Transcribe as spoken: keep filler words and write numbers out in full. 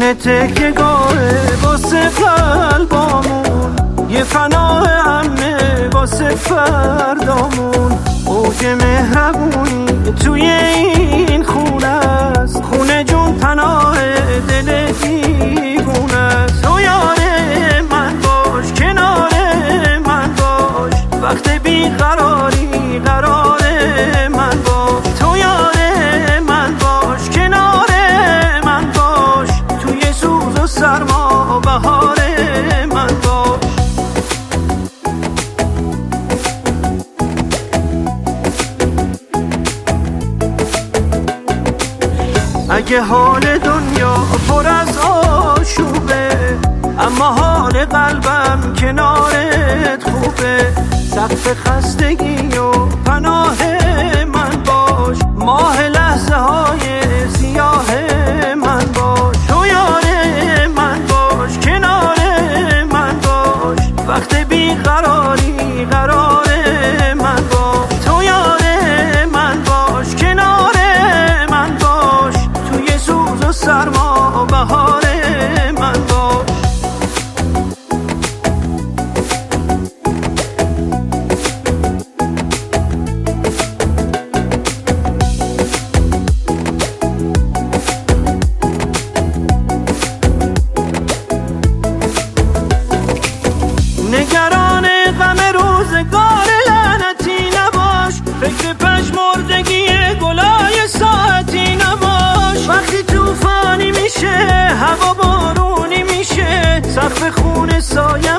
خونه تکه گاهه واسه قلبامون، یه پناه امنه واسه فردامون. اوج مهربونی توی این خونه است، خونه جون پناه دل دیوونه است. تو یار من باش، کنار من باش، وقت بیقراری قرار من باش. تو یار من باش، کنار من باش، توی سوز و سرما بهار من باش. اگه حال دنیا پر از آشوبه، اما حال قلبم کنارت خوبه. سقف خستگی و پناه من باش، ماه لحظه های سیاه من باش. تو یار من باش، کنار من باش، وقت بیقراری قرار من باش. تو یار من باش، کنار من باش، توی سوز و سرما بهار من باش. نگران غم روزگار لعنتی نباش، فکر پژمردگی گلای ساعتی نباش. وقتی طوفانی میشه، هوا بارونی میشه، سقف خونه سایه